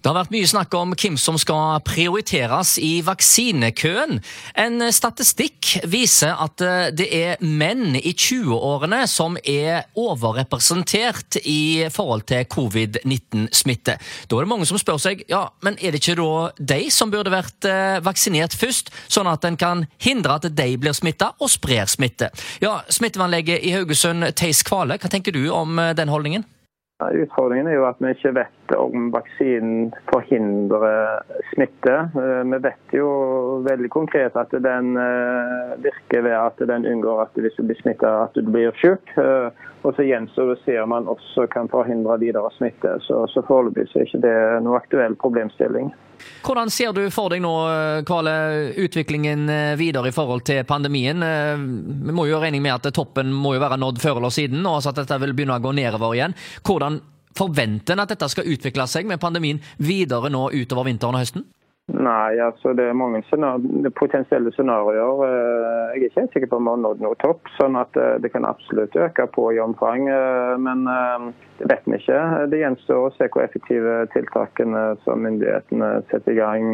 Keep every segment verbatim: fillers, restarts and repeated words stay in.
Det har vært mye snakk om hvem som skal prioriteres i vaksinekøen. En statistikk viser at det er menn i tjue-årene som er overrepresentert i forhold til covid nitten smitte. Da er det mange som spør seg, ja, men er det ikke da de som burde vært vaksinert først, sånn at en kan hindre at de blir smittet og sprer smitte? Ja, smittevernlege i Haugesund, Theis Kvale, hva tenker du om den holdningen? Utfordringen er jo at vi ikke vet om vaksinen forhindrer smitte. Vi vet jo veldig konkret at den virker ved at den unngår at hvis du blir smittet, at du blir syk. Og så gjenstår det å se om man også kan forhindre videre smitte. Så, så foreløpig er ikke det noe aktuell problemstilling. Hvordan ser du for deg nå, Kvale, utviklingen videre i forhold til pandemien? Vi må jo regne med at toppen må jo være nådd før eller siden, og at dette vil begynne å gå nedover igjen. Hvordan forventer en at dette skal utvikle seg med pandemien videre nå utover vinteren og høsten? Nei, altså det er mange scenario, potensielle scenarioer. Jeg er ikke helt sikker på om vi har nådd noe topp, sånn at det kan absolutt øke på i omfang, men det vet vi ikke. Det gjenstår å se hvor effektive tiltakene som myndighetene setter i gang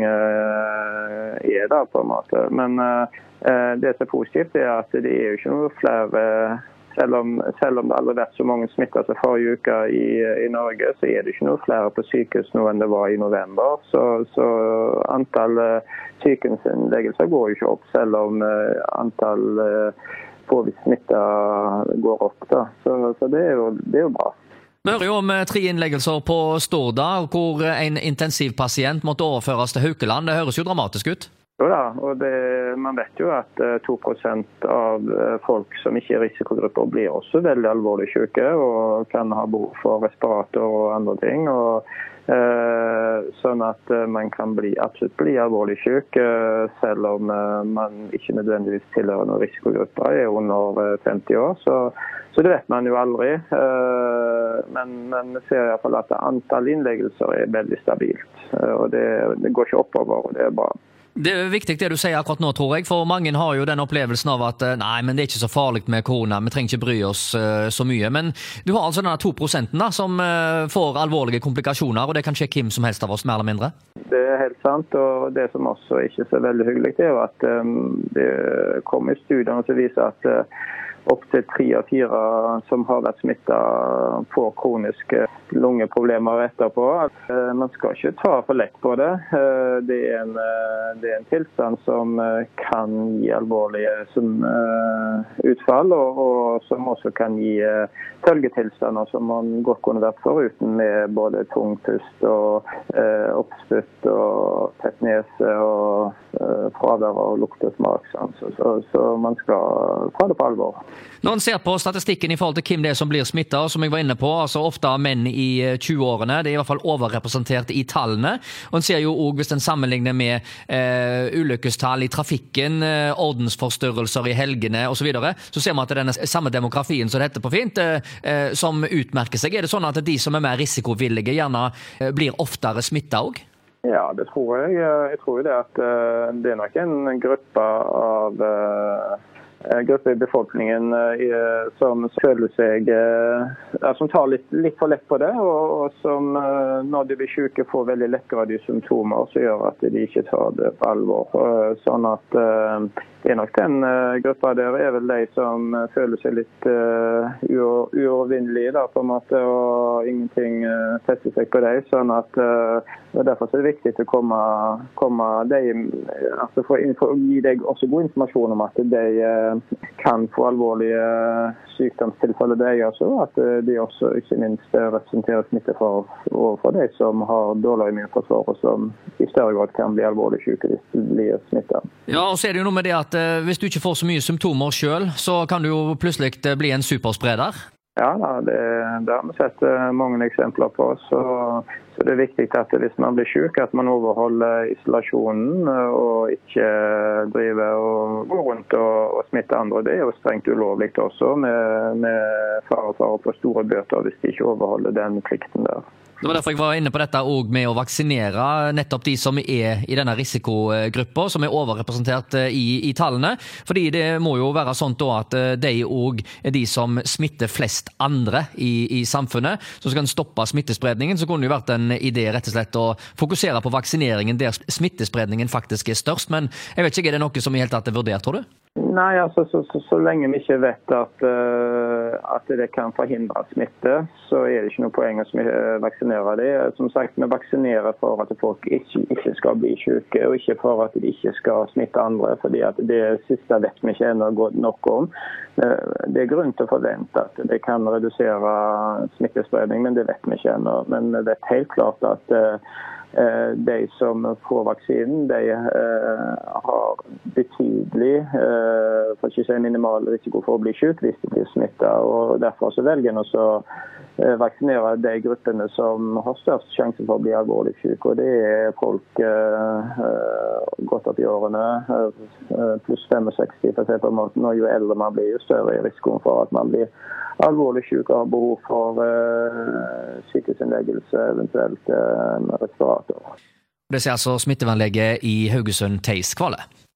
er da på en måte. Men det som er positivt er at det er jo ikke noe flere. Selv om, selv om det aldri har vært så mange smittet seg forrige uke i, i Norge, så er det ikke noe flere på sykehus nå enn det var i november. Så, så antall sykehusinnleggelser går jo ikke opp, selv om antall påvist smittet går opp. Da. Så, så det, er jo, det er jo bra. Vi hører jo om tre innleggelser på Stordda, hvor en intensivpasient måtte overføres til Haukeland. Det høres jo dramatisk ut. Jo da, og det, man vet jo at to prosent av folk som ikke er risikogrupper blir også veldig alvorlig syke og kan ha behov for respirator og andre ting. Og, eh, sånn at man kan bli, absolutt bli alvorlig syk, selv om man ikke nødvendigvis tilhører noen risikogrupper, er under femti år. Så, så det vet man jo aldri. Men, men vi ser i hvert fall at antall innleggelser er veldig stabilt. Og det, det går ikke oppover, og det er bra. Det er viktig det du sier akkurat nå, tror jeg, for mange har jo den opplevelsen av at nei, men det er ikke så farlig med korona, vi trenger ikke bry oss uh, så mye. Men du har altså denne to prosenten da, som uh, får alvorlige komplikasjoner, og det kan skje hvem som helst av oss, mer eller mindre? Det er helt sant, og det som også ikke er så veldig hyggelig, det er jo at um, det kommer studier som viser at uh, opp til tre av fire som har vært smittet får kroniske lungeproblemer etterpå. Man skal ikke ta for lett på det. Det er en, det er en tilstand som kan gi alvorlige utfall, og, og som også kan gi følgetilstander som man godt kunne vært foruten, med både tung pust og oppstutt og tett nese og fravær og lukt og smak. Så, så, så man skal ta det på alvor. Når en ser på statistikken i forhold til hvem det er som blir smittet, som jeg var inne på, altså ofte menn i tjue-årene, det er i hvert fall overrepresentert i tallene, og en ser jo også hvis en sammenligner med eh, ulykkestall i trafikken, eh, ordensforstyrrelser i helgene og så videre, så ser man at det er den samme demografien som det heter på fint, eh, som utmerker seg. Er det sånn at de som er mer risikovillige gjerne eh, blir oftere smittet også? Ja, det tror jeg. Jeg tror jo det at uh, det er nok en gruppe av uh, gruppe i befolkningen uh, som føler seg uh, som tar litt, litt for lett på det, og, og som uh, når de blir syke får veldig lettgradige symptomer som gjør at de ikke tar det på alvor. Uh, sånn at uh, det er nok den uh, gruppa der er vel de som uh, føler seg litt uh, uovervinnelige da, på en måte, og ingenting uh, setter seg på dem. Sånn at uh, derfor er det viktig å komme, komme dem, altså for, for å gi deg også god informasjon om at de uh, kan få alvorlige sykdomstilfeller, de også, at uh, de også ikke minst uh, representerer smitte for, for de som har dårlig immunforsvar, og som i større grad kan bli alvorlig syke hvis de blir smittet. Ja, og så er det jo noe med det at hvis du ikke får så mye symptomer selv, så kan du jo plutselig bli en superspreder. Ja, det, det har vi sett mange eksempler på. Så, så det er viktig at hvis man blir syk, at man overholder isolasjonen og ikke driver og går rundt og, og smitter andre. Det er jo strengt ulovlig også, med, med fare for å få store bøter hvis de ikke overholder den plikten der. Det var derfor jeg var inne på dette også med å vaksinere nettopp de som er i denne risikogruppa, som er overrepresentert i, i tallene. Fordi det må jo være sånn da at de også er de som smitter flest andre i, i samfunnet. Så skal en stoppe smittespredningen, så kunne det jo vært en idé rett og slett å fokusere på vaksineringen der smittespredningen faktisk er størst. Men jeg vet ikke, er det noe som i helt tatt er vurdert, tror du? Nei, altså så, så, så lenge vi ikke vet at, uh, at det kan forhindre smitte, så er det ikke noe poeng å vaksinere det. Som sagt, vi vaksinerer for at folk ikke, ikke skal bli syke, og ikke for at de ikke skal smitte andre, fordi at det siste vet vi ikke ennå godt nok om. Det er grunn til å forvente at det kan redusere smittespredning, men det vet vi ikke ennå. Men det er helt klart at uh, de som får vaksinen, de uh, har betydelig, uh, for ikke å si minimal risiko for å bli syk hvis de blir smittet, og derfor så velger en også uh, vaksinere de gruppene som har størst sjanse for å bli alvorlig syk, og det er folk uh, uh, godt opp i årene, uh, pluss sekstifem for å si på en måte, og jo eldre man blir, jo større er risikoen for at man blir alvorlig syk og har behov for uh, sykehusinnleggelse, eventuelt uh, respirator. Det sier altså smittevernlege i Haugesund, Theis Kvale.